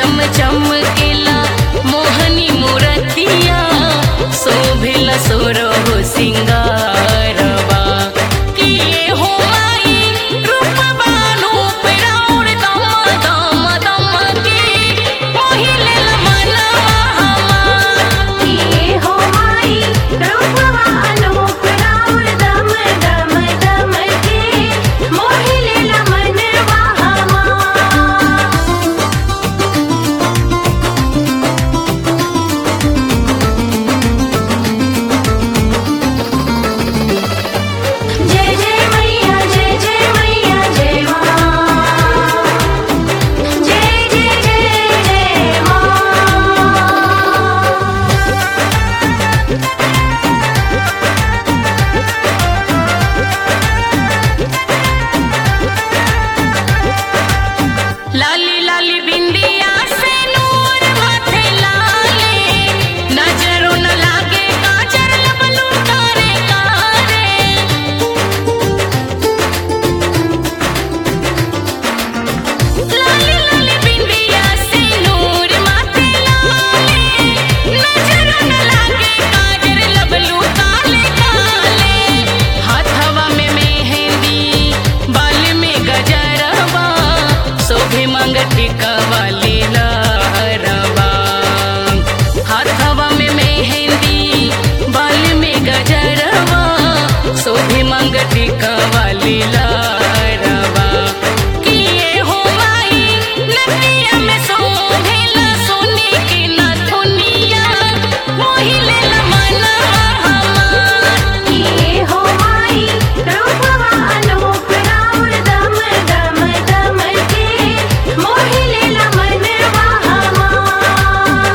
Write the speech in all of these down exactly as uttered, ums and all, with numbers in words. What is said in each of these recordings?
चम चमकेला मोहनी मूरतिया शोभेला सोरहो सिंगारवा किए हो माई रूपवा रूप राउर दम दम दम के मोहिलेला मनवा हमार किए हो माई रूपवा रूप राउर दम दम दम के मोहिलेला मनवा हमार। जय जय मैया जय जय मैया जय माँ जय जय जय जय माँ। लाली लाली बिंदिया से नूर माथे लाले नजरों न लागे काजर लबलू कारे कारे लाली लाली बिंदिया से नूर माथे लाले नजरों न लागे काजर लबलू काले काले हाथवा में मेहंदी बाल में गजरवा शोभे मंगती कवाली लहरवा हाथवा में मेहंदी बाल में गजरवा शोभे मंगती कवाली लहरवा किए हो माई नदिया में शोभेला सोने की नथुनिया मोहिलेला मनवा हमार किए हो माई रूपवा रूप राउर दम दम दम के मोहिलेला मनवा हमार।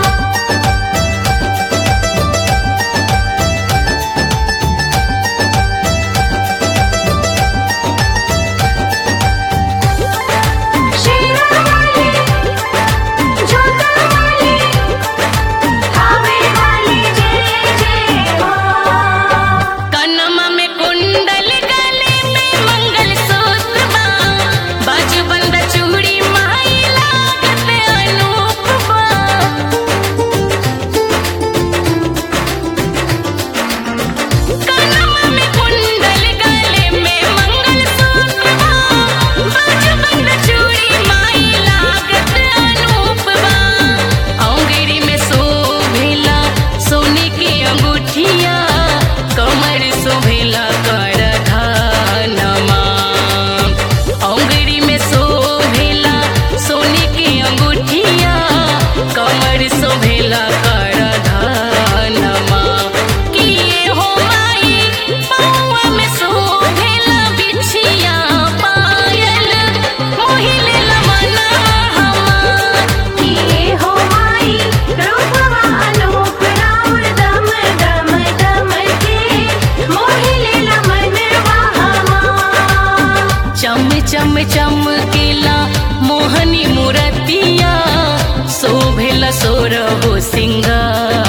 शेरा वाली जोता वाली थावे वाली जय जय माँ। कनमा में कुंडल गले में मंगल सूत्र बा बाजू बंद चूड़ी माई लागत अनूप बा कनमा में कुंडल गले में मंगल सूत्र बा बाजू बंद चूड़ी माई लागत अनूप बा अंगूरी में शोभेला सोने की अंगूठिया कमर शोभेला कर धनमा अंगूरी में शोभेला सोने की अंगूठिया कमर शोभेला कर धनमा किए हो माई पौआ में शोभेला बिछिया पायल मोहिलेला मनवा हमार किए हो माई रूपवा रूप राउर दम दम दम के मोहिलेला मनवा हमार। चम चम चमकेला मोहनी मूरतिया शोभेला सोरहो सिंगार